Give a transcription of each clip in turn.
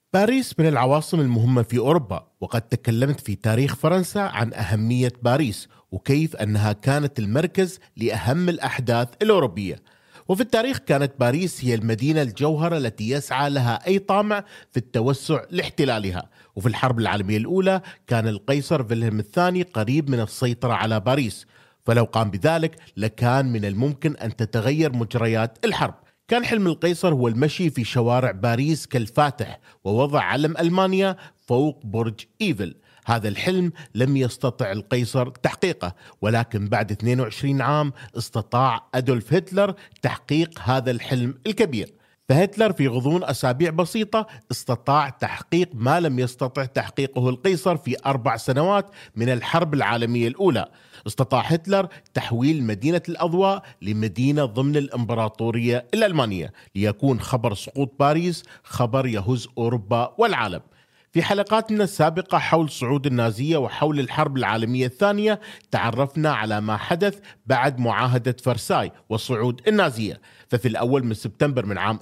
باريس من العواصم المهمة في أوروبا، وقد تكلمت في تاريخ فرنسا عن أهمية باريس وكيف أنها كانت المركز لأهم الأحداث الأوروبية. وفي التاريخ كانت باريس هي المدينة الجوهرة التي يسعى لها أي طامع في التوسع لاحتلالها. وفي الحرب العالمية الأولى كان القيصر فيلهلم الثاني قريب من السيطرة على باريس، فلو قام بذلك لكان من الممكن أن تتغير مجريات الحرب. كان حلم القيصر هو المشي في شوارع باريس كالفاتح ووضع علم ألمانيا فوق برج إيفل. هذا الحلم لم يستطع القيصر تحقيقه، ولكن بعد 22 عام استطاع أدولف هتلر تحقيق هذا الحلم الكبير. فهتلر في غضون أسابيع بسيطة استطاع تحقيق ما لم يستطع تحقيقه القيصر في 4 سنوات من الحرب العالمية الأولى. استطاع هتلر تحويل مدينة الأضواء لمدينة ضمن الإمبراطورية الألمانية، ليكون خبر سقوط باريس خبر يهز أوروبا والعالم. في حلقاتنا السابقة حول صعود النازية وحول الحرب العالمية الثانية تعرفنا على ما حدث بعد معاهدة فرساي وصعود النازية. ففي الأول من سبتمبر من عام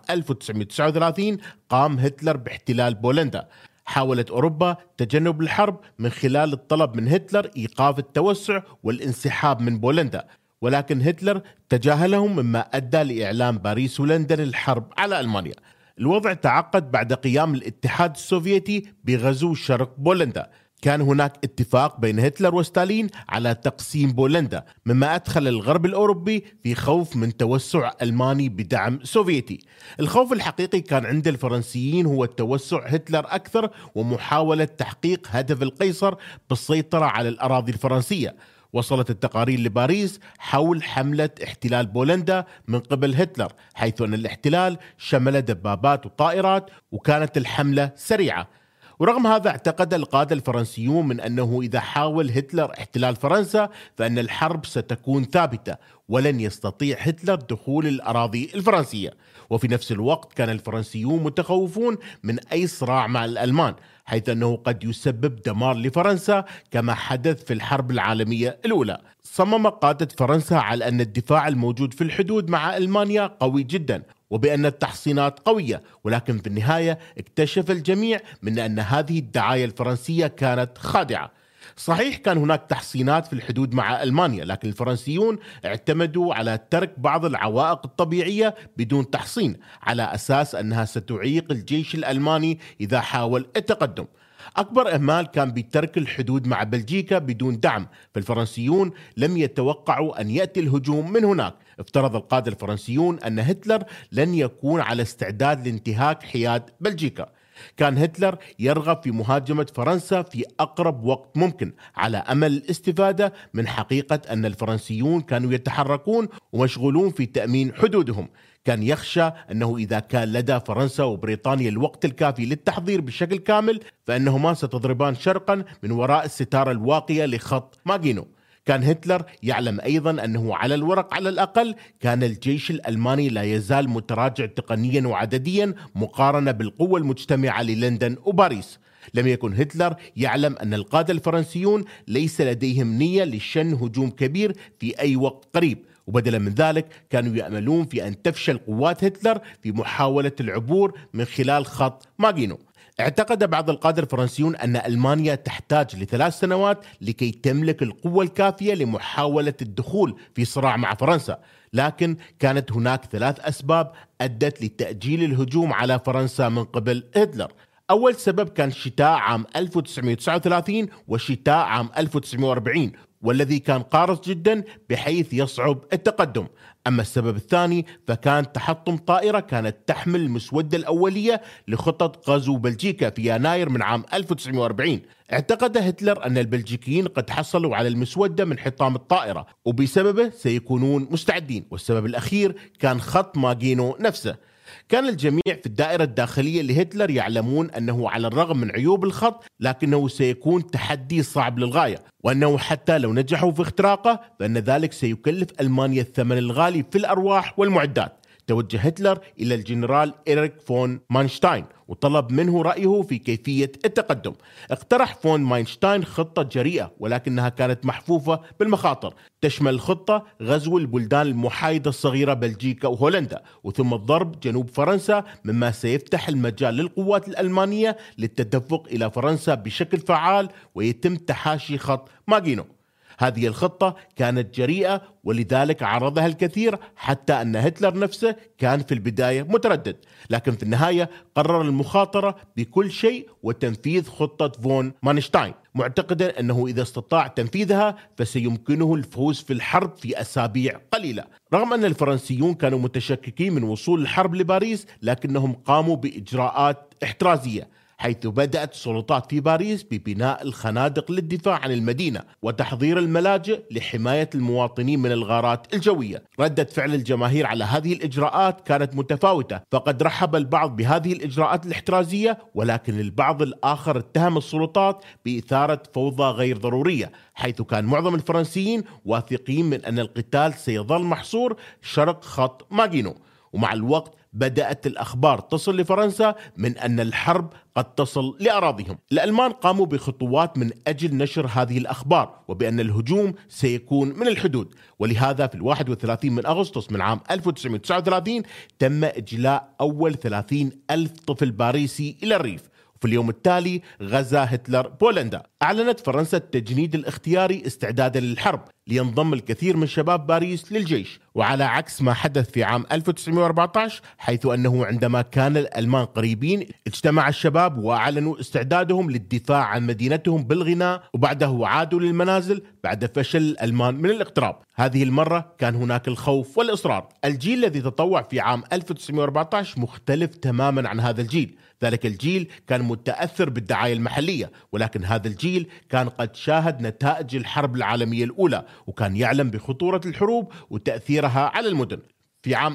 1939 قام هتلر باحتلال بولندا. حاولت أوروبا تجنب الحرب من خلال الطلب من هتلر إيقاف التوسع والانسحاب من بولندا، ولكن هتلر تجاهلهم، مما أدى لإعلان باريس ولندن الحرب على ألمانيا. الوضع تعقد بعد قيام الاتحاد السوفيتي بغزو شرق بولندا. كان هناك اتفاق بين هتلر وستالين على تقسيم بولندا، مما أدخل الغرب الأوروبي في خوف من توسع ألماني بدعم سوفيتي. الخوف الحقيقي كان عند الفرنسيين هو التوسع هتلر أكثر ومحاولة تحقيق هدف القيصر بالسيطرة على الأراضي الفرنسية. وصلت التقارير لباريس حول حملة احتلال بولندا من قبل هتلر، حيث أن الاحتلال شمل دبابات وطائرات، وكانت الحملة سريعة. ورغم هذا اعتقد القادة الفرنسيون من أنه إذا حاول هتلر احتلال فرنسا فإن الحرب ستكون ثابتة ولن يستطيع هتلر دخول الأراضي الفرنسية. وفي نفس الوقت كان الفرنسيون متخوفون من أي صراع مع الألمان، حيث أنه قد يسبب دمار لفرنسا كما حدث في الحرب العالمية الأولى. صمم قادة فرنسا على أن الدفاع الموجود في الحدود مع ألمانيا قوي جدا، وبأن التحصينات قوية، ولكن في النهاية اكتشف الجميع من أن هذه الدعاية الفرنسية كانت خادعة. صحيح كان هناك تحصينات في الحدود مع ألمانيا، لكن الفرنسيون اعتمدوا على ترك بعض العوائق الطبيعية بدون تحصين، على أساس أنها ستعيق الجيش الألماني إذا حاول التقدم. أكبر إهمال كان بترك الحدود مع بلجيكا بدون دعم، فالفرنسيون لم يتوقعوا أن يأتي الهجوم من هناك. افترض القادة الفرنسيون أن هتلر لن يكون على استعداد لانتهاك حياد بلجيكا. كان هتلر يرغب في مهاجمة فرنسا في أقرب وقت ممكن، على أمل الاستفادة من حقيقة أن الفرنسيون كانوا يتحركون ومشغولون في تأمين حدودهم. كان يخشى أنه إذا كان لدى فرنسا وبريطانيا الوقت الكافي للتحضير بشكل كامل فإنهما ستضربان شرقا من وراء الستارة الواقية لخط ماغينو. كان هتلر يعلم أيضا أنه على الورق على الأقل كان الجيش الألماني لا يزال متراجع تقنيا وعدديا مقارنة بالقوة المجتمعة للندن وباريس. لم يكن هتلر يعلم أن القادة الفرنسيون ليس لديهم نية لشن هجوم كبير في أي وقت قريب، وبدلا من ذلك كانوا يأملون في أن تفشل قوات هتلر في محاولة العبور من خلال خط ماغينو. اعتقد بعض القادة الفرنسيون أن ألمانيا تحتاج ل3 سنوات لكي تملك القوة الكافية لمحاولة الدخول في صراع مع فرنسا، لكن كانت هناك 3 أسباب أدت لتأجيل الهجوم على فرنسا من قبل هتلر. أول سبب كان شتاء عام 1939 وشتاء عام 1940، والذي كان قارس جدا بحيث يصعب التقدم. أما السبب الثاني فكان تحطم طائرة كانت تحمل المسودة الأولية لخطط غزو بلجيكا في يناير من عام 1940. اعتقد هتلر أن البلجيكيين قد حصلوا على المسودة من حطام الطائرة وبسببه سيكونون مستعدين. والسبب الأخير كان خط ماغينو نفسه. كان الجميع في الدائرة الداخلية لهتلر يعلمون أنه على الرغم من عيوب الخط لكنه سيكون تحدي صعب للغاية، وأنه حتى لو نجحوا في اختراقه فإن ذلك سيكلف ألمانيا الثمن الغالي في الأرواح والمعدات. توجه هتلر إلى الجنرال إيريك فون ماينشتاين وطلب منه رأيه في كيفية التقدم. اقترح فون ماينشتاين خطة جريئة ولكنها كانت محفوفة بالمخاطر، تشمل الخطة غزو البلدان المحايدة الصغيرة بلجيكا وهولندا وثم ضرب جنوب فرنسا، مما سيفتح المجال للقوات الألمانية للتدفق إلى فرنسا بشكل فعال ويتم تحاشي خط ماغينو. هذه الخطة كانت جريئة ولذلك عرضها الكثير، حتى أن هتلر نفسه كان في البداية متردد، لكن في النهاية قرر المخاطرة بكل شيء وتنفيذ خطة فون مانشتاين، معتقدا أنه إذا استطاع تنفيذها فسيمكنه الفوز في الحرب في أسابيع قليلة. رغم أن الفرنسيون كانوا متشككين من وصول الحرب لباريس، لكنهم قاموا بإجراءات احترازية، حيث بدأت السلطات في باريس ببناء الخنادق للدفاع عن المدينة وتحضير الملاجئ لحماية المواطنين من الغارات الجوية. ردة فعل الجماهير على هذه الإجراءات كانت متفاوتة، فقد رحب البعض بهذه الإجراءات الاحترازية، ولكن البعض الآخر اتهم السلطات بإثارة فوضى غير ضرورية، حيث كان معظم الفرنسيين واثقين من أن القتال سيظل محصور شرق خط ماغينو. ومع الوقت بدأت الأخبار تصل لفرنسا من أن الحرب قد تصل لأراضيهم. الألمان قاموا بخطوات من أجل نشر هذه الأخبار وبأن الهجوم سيكون من الحدود، ولهذا في 31 من أغسطس من عام 1939 تم إجلاء أول 30,000 طفل باريسي إلى الريف. وفي اليوم التالي غزا هتلر بولندا. أعلنت فرنسا التجنيد الاختياري استعدادا للحرب، لينضم الكثير من شباب باريس للجيش، وعلى عكس ما حدث في عام 1914 حيث أنه عندما كان الألمان قريبين اجتمع الشباب وأعلنوا استعدادهم للدفاع عن مدينتهم بالغناء، وبعده عادوا للمنازل بعد فشل الألمان من الاقتراب. هذه المرة كان هناك الخوف والإصرار. الجيل الذي تطوع في عام 1914 مختلف تماما عن هذا الجيل. ذلك الجيل كان متأثر بالدعاية المحلية، ولكن هذا الجيل كان قد شاهد نتائج الحرب العالمية الأولى وكان يعلم بخطورة الحروب وتأثيرها على المدن. في عام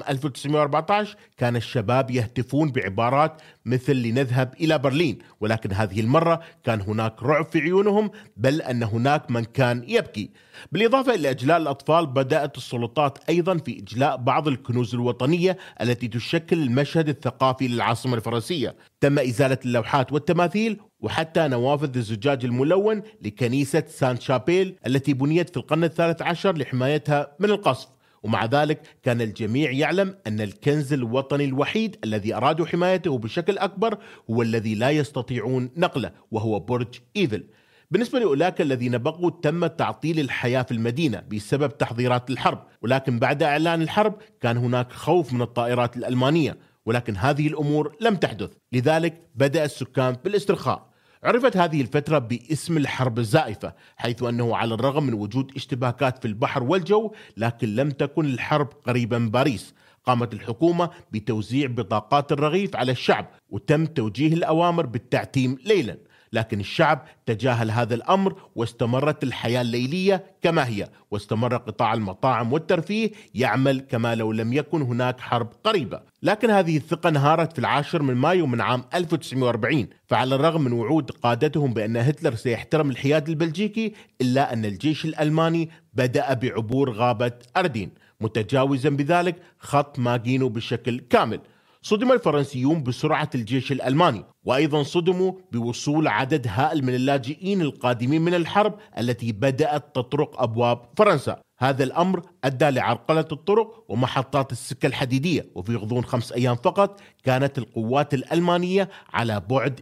1914 كان الشباب يهتفون بعبارات مثل لنذهب إلى برلين، ولكن هذه المرة كان هناك رعب في عيونهم، بل أن هناك من كان يبكي. بالإضافة إلى إجلاء الأطفال، بدأت السلطات أيضا في إجلاء بعض الكنوز الوطنية التي تشكل المشهد الثقافي للعاصمة الفرنسية. تم إزالة اللوحات والتماثيل وحتى نوافذ الزجاج الملون لكنيسة سان شابيل التي بنيت في القرن الثالث عشر لحمايتها من القصف. ومع ذلك كان الجميع يعلم أن الكنز الوطني الوحيد الذي أرادوا حمايته بشكل أكبر هو الذي لا يستطيعون نقله، وهو برج إيفل. بالنسبة لأولئك الذين بقوا تم تعطيل الحياة في المدينة بسبب تحضيرات الحرب، ولكن بعد إعلان الحرب كان هناك خوف من الطائرات الألمانية، ولكن هذه الأمور لم تحدث، لذلك بدأ السكان بالاسترخاء. عرفت هذه الفترة باسم الحرب الزائفة، حيث أنه على الرغم من وجود اشتباكات في البحر والجو، لكن لم تكن الحرب قريبة من باريس. قامت الحكومة بتوزيع بطاقات الرغيف على الشعب وتم توجيه الأوامر بالتعتيم ليلا، لكن الشعب تجاهل هذا الأمر واستمرت الحياة الليلية كما هي، واستمر قطاع المطاعم والترفيه يعمل كما لو لم يكن هناك حرب قريبة. لكن هذه الثقة انهارت في 10 من مايو من عام 1940، فعلى الرغم من وعود قادتهم بأن هتلر سيحترم الحياد البلجيكي، إلا أن الجيش الألماني بدأ بعبور غابة أردين، متجاوزا بذلك خط ماغينو بشكل كامل. صدم الفرنسيون بسرعة الجيش الألماني، وأيضا صدموا بوصول عدد هائل من اللاجئين القادمين من الحرب التي بدأت تطرق أبواب فرنسا. هذا الأمر أدى لعرقلة الطرق ومحطات السكة الحديدية، وفي غضون 5 أيام فقط كانت القوات الألمانية على بعد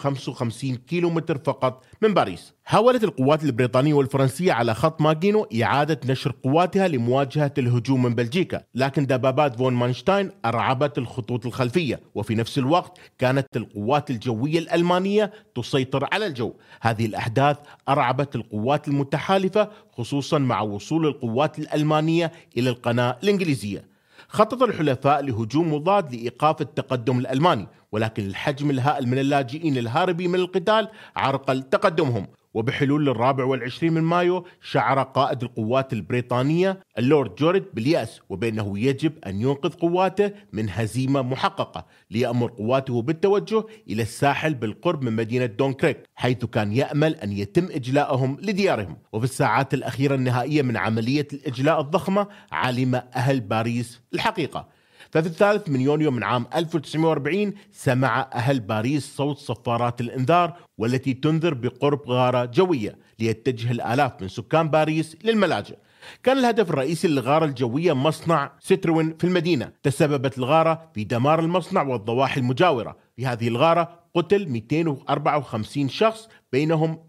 155 كيلومتر فقط من باريس. حاولت القوات البريطانية والفرنسية على خط ماغينو إعادة نشر قواتها لمواجهة الهجوم من بلجيكا، لكن دبابات فون مانشتاين أرعبت الخطوط الخلفية، وفي نفس الوقت كانت القوات الجوية الألمانية تسيطر على الجو. هذه الأحداث أرعبت القوات المتحالفة، خصوصا مع وصول القوات الألمانية إلى القناة الإنجليزية. خطط الحلفاء لهجوم مضاد لإيقاف التقدم الألماني، ولكن الحجم الهائل من اللاجئين الهاربين من القتال عرقل تقدمهم. وبحلول 24 من مايو شعر قائد القوات البريطانية اللورد جورج باليأس، وبأنه يجب أن ينقذ قواته من هزيمة محققة، ليأمر قواته بالتوجه إلى الساحل بالقرب من مدينة دونكريك، حيث كان يأمل أن يتم إجلاءهم لديارهم. وفي الساعات الأخيرة النهائية من عملية الإجلاء الضخمة علم أهل باريس الحقيقة. ففي 3 من يونيو من عام 1940 سمع أهل باريس صوت صفارات الإنذار والتي تنذر بقرب غارة جوية، ليتجه الآلاف من سكان باريس للملاجئ. كان الهدف الرئيسي للغارة الجوية مصنع ستروين في المدينة. تسببت الغارة في دمار المصنع والضواحي المجاورة. في هذه الغارة قتل 254 شخص، بينهم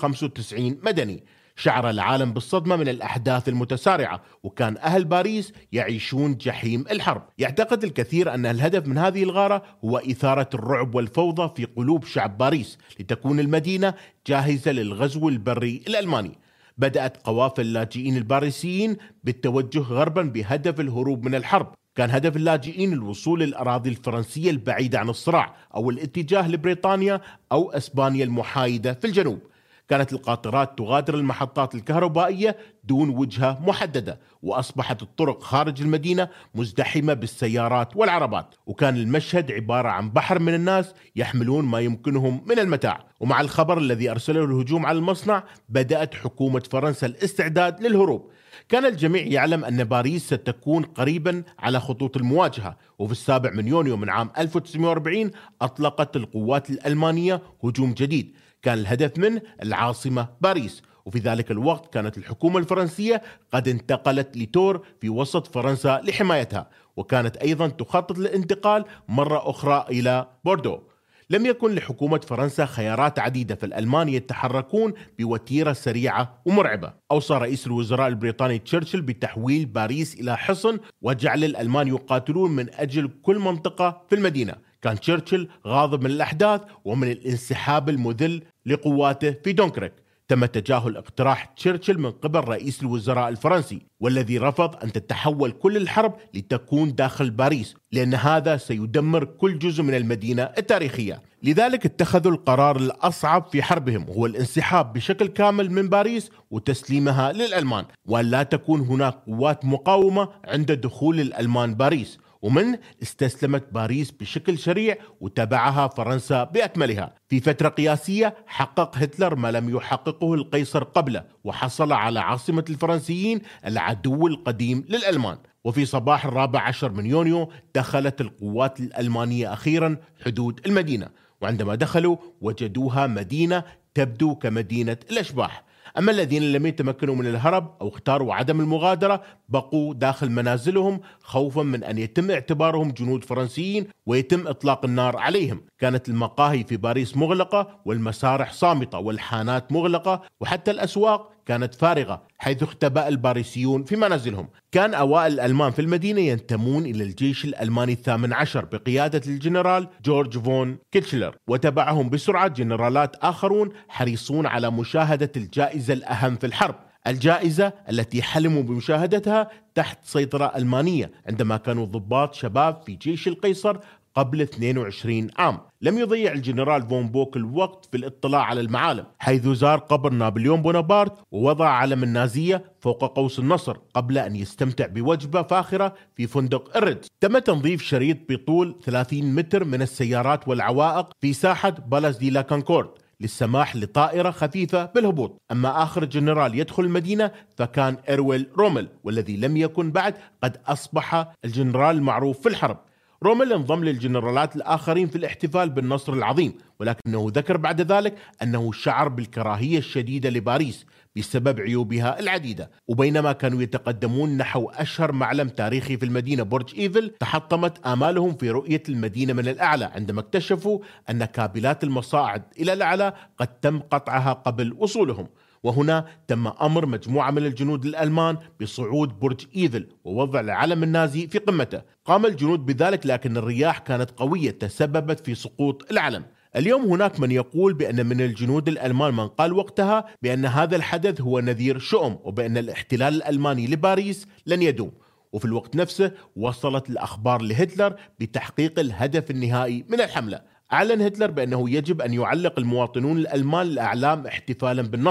195 مدني. شعر العالم بالصدمة من الأحداث المتسارعة، وكان أهل باريس يعيشون جحيم الحرب. يعتقد الكثير أن الهدف من هذه الغارة هو إثارة الرعب والفوضى في قلوب شعب باريس، لتكون المدينة جاهزة للغزو البري الألماني. بدأت قوافل اللاجئين الباريسيين بالتوجه غربا بهدف الهروب من الحرب. كان هدف اللاجئين الوصول للأراضي الفرنسية البعيدة عن الصراع، أو الاتجاه لبريطانيا أو أسبانيا المحايدة في الجنوب. كانت القاطرات تغادر المحطات الكهربائية دون وجهة محددة، وأصبحت الطرق خارج المدينة مزدحمة بالسيارات والعربات، وكان المشهد عبارة عن بحر من الناس يحملون ما يمكنهم من المتاع. ومع الخبر الذي أرسله الهجوم على المصنع، بدأت حكومة فرنسا الاستعداد للهروب. كان الجميع يعلم أن باريس ستكون قريبا على خطوط المواجهة. وفي 7 من يونيو من عام 1940 أطلقت القوات الألمانية هجوم جديد، كان الهدف منه العاصمة باريس. وفي ذلك الوقت كانت الحكومة الفرنسية قد انتقلت لتور في وسط فرنسا لحمايتها، وكانت أيضا تخطط للانتقال مرة أخرى إلى بوردو. لم يكن لحكومة فرنسا خيارات عديدة، فالألمان يتحركون بوتيرة سريعة ومرعبة. أوصى رئيس الوزراء البريطاني تشرشل بتحويل باريس إلى حصن وجعل الألمان يقاتلون من أجل كل منطقة في المدينة. كان تشرشل غاضب من الأحداث ومن الانسحاب المذل لقواته في دونكرك. تم تجاهل اقتراح تشرشل من قبل رئيس الوزراء الفرنسي، والذي رفض أن تتحول كل الحرب لتكون داخل باريس، لأن هذا سيدمر كل جزء من المدينة التاريخية. لذلك اتخذوا القرار الأصعب في حربهم، هو الانسحاب بشكل كامل من باريس وتسليمها للألمان، وأن لا تكون هناك قوات مقاومة عند دخول الألمان باريس. ومن استسلمت باريس بشكل سريع وتبعها فرنسا بأكملها. في فترة قياسية حقق هتلر ما لم يحققه القيصر قبله، وحصل على عاصمة الفرنسيين العدو القديم للألمان. وفي صباح 14 من يونيو دخلت القوات الألمانية أخيرا حدود المدينة، وعندما دخلوا وجدوها مدينة تبدو كمدينة الأشباح. أما الذين لم يتمكنوا من الهرب أو اختاروا عدم المغادرة بقوا داخل منازلهم خوفا من أن يتم اعتبارهم جنود فرنسيين ويتم إطلاق النار عليهم. كانت المقاهي في باريس مغلقة، والمسارح صامتة، والحانات مغلقة، وحتى الأسواق كانت فارغة، حيث اختبأ الباريسيون في منازلهم. كان أوائل الألمان في المدينة ينتمون إلى الجيش الألماني 18 بقيادة الجنرال جورج فون كيتشلر، وتبعهم بسرعة جنرالات آخرون حريصون على مشاهدة الجائزة الأهم في الحرب، الجائزة التي حلموا بمشاهدتها تحت سيطرة ألمانية عندما كانوا ضباط شباب في جيش القيصر قبل 22 عام. لم يضيع الجنرال فون بوك الوقت في الاطلاع على المعالم، حيث زار قبر نابليون بونابرت ووضع علم النازية فوق قوس النصر قبل أن يستمتع بوجبة فاخرة في فندق الريدز. تم تنظيف شريط بطول 30 متر من السيارات والعوائق في ساحة بالاس دي لا كونكورد للسماح لطائرة خفيفة بالهبوط. أما آخر جنرال يدخل المدينة فكان إرويل رومل، والذي لم يكن بعد قد أصبح الجنرال المعروف في الحرب. رومل انضم للجنرالات الآخرين في الاحتفال بالنصر العظيم، ولكنه ذكر بعد ذلك أنه شعر بالكراهية الشديدة لباريس بسبب عيوبها العديدة. وبينما كانوا يتقدمون نحو أشهر معلم تاريخي في المدينة برج إيفل، تحطمت آمالهم في رؤية المدينة من الأعلى عندما اكتشفوا أن كابلات المصاعد إلى الأعلى قد تم قطعها قبل وصولهم. وهنا تم أمر مجموعة من الجنود الألمان بصعود برج إيفل ووضع العلم النازي في قمته. قام الجنود بذلك، لكن الرياح كانت قوية تسببت في سقوط العلم. اليوم هناك من يقول بأن من الجنود الألمان من قال وقتها بأن هذا الحدث هو نذير شؤم، وبأن الاحتلال الألماني لباريس لن يدوم. وفي الوقت نفسه وصلت الأخبار لهتلر بتحقيق الهدف النهائي من الحملة. أعلن هتلر بأنه يجب أن يعلق المواطنون الألمان الأعلام احتفالا بالنصر،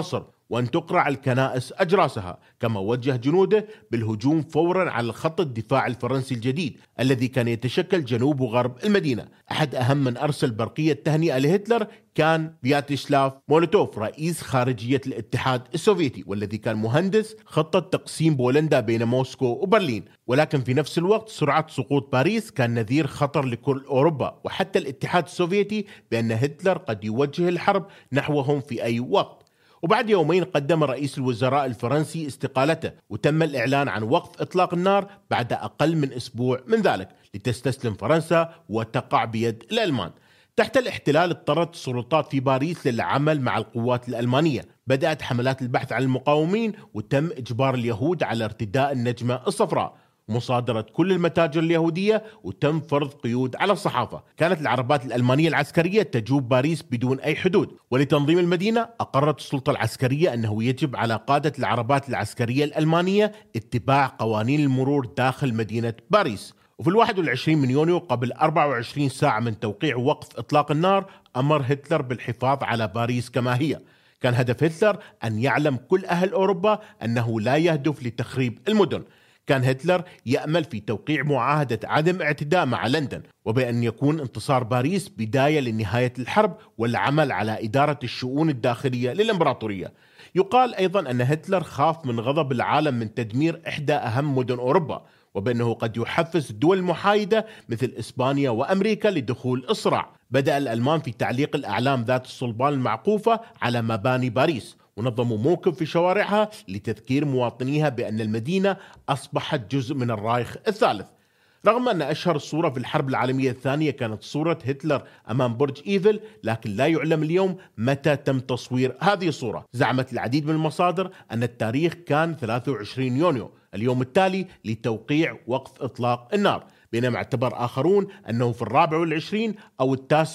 وأن تقرع الكنائس أجراسها، كما وجه جنوده بالهجوم فورا على خط الدفاع الفرنسي الجديد الذي كان يتشكل جنوب وغرب المدينة. أحد أهم من أرسل برقية تهنئة لهتلر كان فياتشلاف مولوتوف رئيس خارجية الاتحاد السوفيتي، والذي كان مهندس خطة تقسيم بولندا بين موسكو وبرلين. ولكن في نفس الوقت سرعة سقوط باريس كان نذير خطر لكل أوروبا وحتى الاتحاد السوفيتي بأن هتلر قد يوجه الحرب نحوهم في أي وقت. وبعد يومين قدم رئيس الوزراء الفرنسي استقالته، وتم الإعلان عن وقف إطلاق النار بعد أقل من أسبوع من ذلك لتستسلم فرنسا وتقع بيد الألمان. تحت الاحتلال اضطرت السلطات في باريس للعمل مع القوات الألمانية. بدأت حملات البحث عن المقاومين، وتم إجبار اليهود على ارتداء النجمة الصفراء، مصادرة كل المتاجر اليهودية، وتم فرض قيود على الصحافة. كانت العربات الألمانية العسكرية تجوب باريس بدون أي حدود، ولتنظيم المدينة أقرت السلطة العسكرية أنه يجب على قادة العربات العسكرية الألمانية اتباع قوانين المرور داخل مدينة باريس. وفي 21 من يونيو قبل 24 ساعة من توقيع وقف إطلاق النار أمر هتلر بالحفاظ على باريس كما هي. كان هدف هتلر أن يعلم كل أهل أوروبا أنه لا يهدف لتخريب المدن. كان هتلر يأمل في توقيع معاهدة عدم اعتداء مع لندن، وبأن يكون انتصار باريس بداية لنهاية الحرب والعمل على إدارة الشؤون الداخلية للإمبراطورية. يقال أيضا أن هتلر خاف من غضب العالم من تدمير إحدى أهم مدن أوروبا، وبأنه قد يحفز الدول المحايدة مثل إسبانيا وأمريكا لدخول الصراع. بدأ الألمان في تعليق الأعلام ذات الصلبان المعقوفة على مباني باريس، ونظموا موكب في شوارعها لتذكير مواطنيها بأن المدينة أصبحت جزء من الرايخ الثالث. رغم أن أشهر صورة في الحرب العالمية الثانية كانت صورة هتلر أمام برج إيفل، لكن لا يعلم اليوم متى تم تصوير هذه الصورة. زعمت العديد من المصادر أن التاريخ كان 23 يونيو، اليوم التالي لتوقيع وقف إطلاق النار، بينما اعتبر آخرون أنه في 24 أو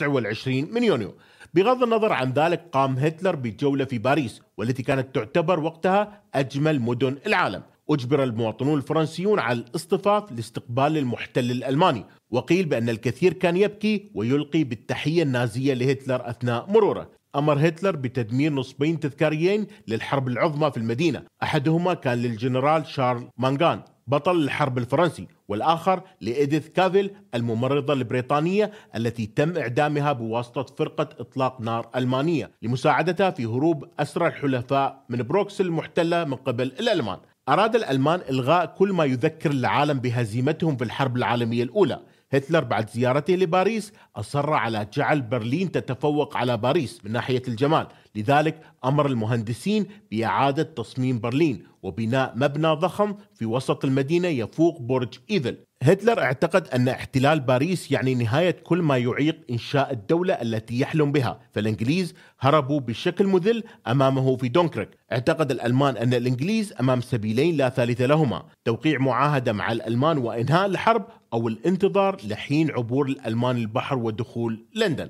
29 من يونيو. بغض النظر عن ذلك قام هتلر بجولة في باريس، والتي كانت تعتبر وقتها أجمل مدن العالم. أجبر المواطنون الفرنسيون على الاصطفاف لاستقبال المحتل الألماني، وقيل بأن الكثير كان يبكي ويلقي بالتحية النازية لهتلر أثناء مروره. أمر هتلر بتدمير نصبين تذكاريين للحرب العظمى في المدينة، أحدهما كان للجنرال شارل مانغان بطل الحرب الفرنسي، والآخر لإيديث كافيل الممرضة البريطانية التي تم إعدامها بواسطة فرقة إطلاق نار ألمانية لمساعدتها في هروب أسرى الحلفاء من بروكسل المحتلة من قبل الألمان. أراد الألمان إلغاء كل ما يذكر العالم بهزيمتهم في الحرب العالمية الأولى. هتلر بعد زيارته لباريس أصر على جعل برلين تتفوق على باريس من ناحية الجمال، لذلك أمر المهندسين بإعادة تصميم برلين وبناء مبنى ضخم في وسط المدينة يفوق برج إيفل. هتلر اعتقد أن احتلال باريس يعني نهاية كل ما يعيق إنشاء الدولة التي يحلم بها، فالإنجليز هربوا بشكل مذل أمامه في دونكرك. اعتقد الألمان أن الإنجليز أمام سبيلين لا ثالث لهما: توقيع معاهدة مع الألمان وإنهاء الحرب، أو الانتظار لحين عبور الألمان البحر ودخول لندن.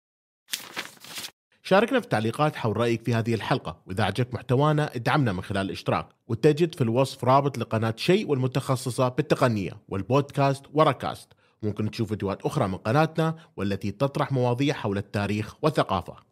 شاركنا في التعليقات حول رأيك في هذه الحلقة، وإذا عجبك محتوانا ادعمنا من خلال الاشتراك، وتجد في الوصف رابط لقناة شيء والمتخصصة بالتقنية والبودكاست وركاست. ممكن تشوف فيديوهات أخرى من قناتنا والتي تطرح مواضيع حول التاريخ والثقافة.